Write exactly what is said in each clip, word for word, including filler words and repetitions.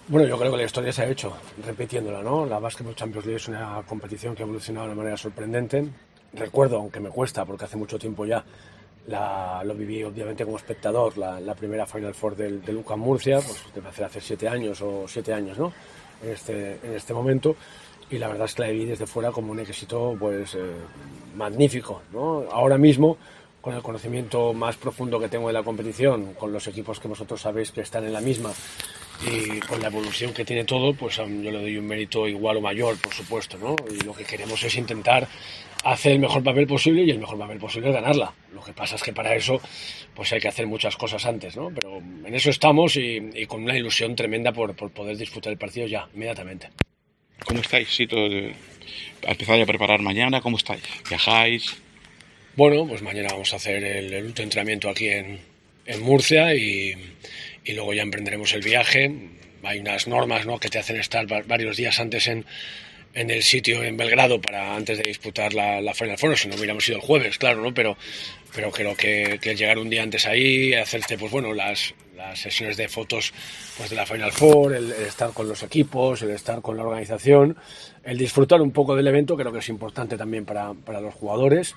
Bueno, yo creo que la historia se ha hecho repitiéndola, ¿no? La Basketball Champions League es una competición que ha evolucionado de una manera sorprendente. Recuerdo, aunque me cuesta, porque hace mucho tiempo ya la, lo viví obviamente como espectador, la, la primera Final Four del, del U C A M Murcia, pues debe hacer hace siete años o siete años, ¿no? En este, en este momento. Y la verdad es que la viví desde fuera como un éxito, pues, eh, magnífico, ¿no? Ahora mismo, con el conocimiento más profundo que tengo de la competición, con los equipos que vosotros sabéis que están en la misma, y con la evolución que tiene todo, pues um, yo le doy un mérito igual o mayor, por supuesto, ¿no? Y lo que queremos es intentar hacer el mejor papel posible, y el mejor papel posible es ganarla. Lo que pasa es que para eso pues hay que hacer muchas cosas antes, ¿no? Pero en eso estamos, y, y con una ilusión tremenda por, por poder disfrutar el partido ya, inmediatamente. ¿Cómo estáis? Sí, todo, ¿empezáis a preparar mañana? ¿Cómo estáis? ¿Viajáis? Bueno, pues mañana vamos a hacer el, el último entrenamiento aquí en, en Murcia, y, y luego ya emprenderemos el viaje. Hay unas normas, ¿no?, que te hacen estar varios días antes en, en el sitio en Belgrado para antes de disputar la, la Final Four. Si no hubiéramos ido el jueves, claro, ¿no? Pero, pero creo que, que llegar un día antes ahí, hacerte, pues bueno, las, las sesiones de fotos, pues, de la Final Four, el, el estar con los equipos, el estar con la organización, el disfrutar un poco del evento, creo que es importante también para, para los jugadores.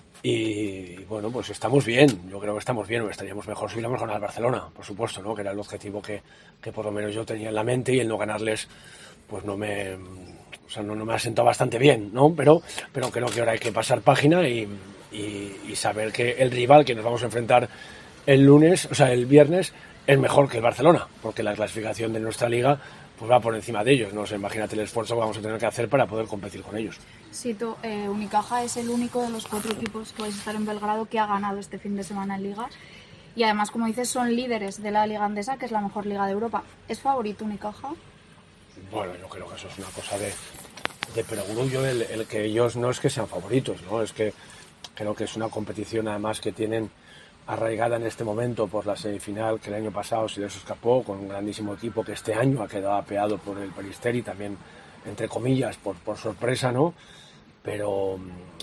Y bueno, pues estamos bien, yo creo que estamos bien. Estaríamos mejor si hubiéramos ganado al Barcelona, por supuesto, ¿no?, que era el objetivo que, que por lo menos yo tenía en la mente, y el no ganarles pues no me, o sea, no, no me ha sentado bastante bien, ¿no? Pero, pero creo que ahora hay que pasar página y, y, y saber que el rival que nos vamos a enfrentar el lunes, o sea, el viernes, es mejor que el Barcelona, porque la clasificación de nuestra liga pues va por encima de ellos, ¿no? O sea, imagínate el esfuerzo que vamos a tener que hacer para poder competir con ellos. Sito, eh, Unicaja es el único de los cuatro equipos que vais a estar en Belgrado que ha ganado este fin de semana en Liga, y además, como dices, son líderes de la Liga Andesa, que es la mejor liga de Europa. ¿Es favorito Unicaja? Bueno, yo creo que eso es una cosa de, de perogrullo, el, el que ellos no es que sean favoritos, ¿no? Es que creo que es una competición además que tienen arraigada en este momento por la semifinal, que el año pasado se les escapó, con un grandísimo equipo que este año ha quedado apeado por el Peristeri, también entre comillas por, por sorpresa, ¿no? Pero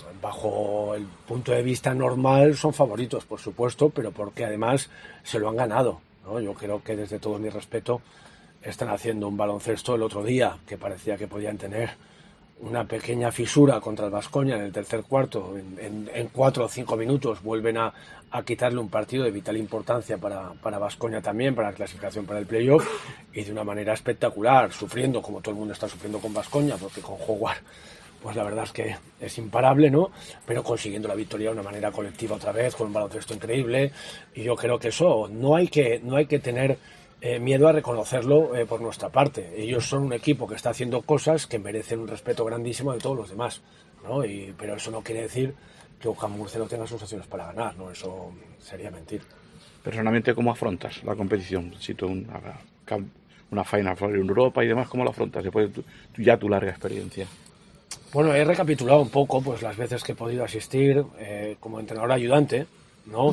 bajo el punto de vista normal son favoritos, por supuesto, pero porque además se lo han ganado, ¿no? Yo creo que, desde todo mi respeto, están haciendo un baloncesto. El otro día, que parecía que podían tener una pequeña fisura contra el Baskonia en el tercer cuarto, en, en, en cuatro o cinco minutos vuelven a, a quitarle un partido de vital importancia para, para Baskonia también, para la clasificación para el playoff, y de una manera espectacular, sufriendo como todo el mundo está sufriendo con Baskonia, porque con Howard pues la verdad es que es imparable, ¿no? Pero consiguiendo la victoria de una manera colectiva otra vez, con un baloncesto increíble. Y yo creo que eso no hay que, no hay que tener Eh, miedo a reconocerlo, eh, por nuestra parte. Ellos son un equipo que está haciendo cosas que merecen un respeto grandísimo de todos los demás, ¿no? Y, pero eso no quiere decir que U C A M Murcia no tenga sus opciones para ganar, ¿no? Eso sería mentir. Personalmente, ¿cómo afrontas la competición? Si tú una, una Final Four en Europa y demás, ¿cómo lo afrontas después de tu, ya tu larga experiencia? Bueno, he recapitulado un poco pues las veces que he podido asistir eh, como entrenador ayudante, ¿no?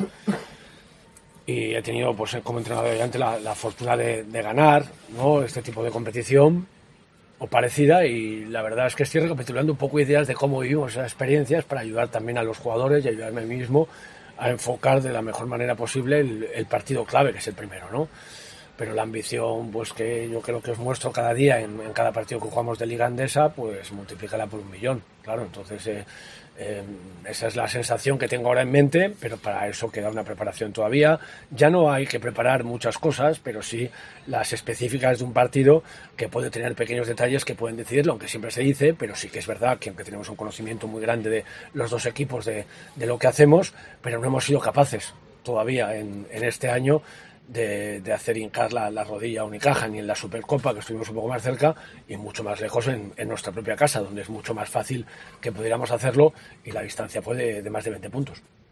Y he tenido, pues, como entrenador ayudante la, la fortuna de, de ganar, ¿no?, este tipo de competición o parecida, y la verdad es que estoy recapitulando un poco ideas de cómo vivimos esas experiencias para ayudar también a los jugadores y ayudarme a mí mismo a enfocar de la mejor manera posible el, el partido clave, que es el primero, ¿no? Pero la ambición, pues, que yo creo que os muestro cada día en, en cada partido que jugamos de Liga Andesa, pues multiplícala por un millón, claro. Entonces eh, eh, esa es la sensación que tengo ahora en mente, pero para eso queda una preparación todavía. Ya no hay que preparar muchas cosas, pero sí las específicas de un partido, que puede tener pequeños detalles que pueden decidirlo, aunque siempre se dice, pero sí que es verdad que aunque tenemos un conocimiento muy grande de los dos equipos de, de lo que hacemos, pero no hemos sido capaces todavía en, en este año De, de hacer hincar la, la rodilla a Unicaja, ni en la Supercopa, que estuvimos un poco más cerca, y mucho más lejos en, en nuestra propia casa, donde es mucho más fácil que pudiéramos hacerlo, y la distancia fue de, de más de veinte puntos.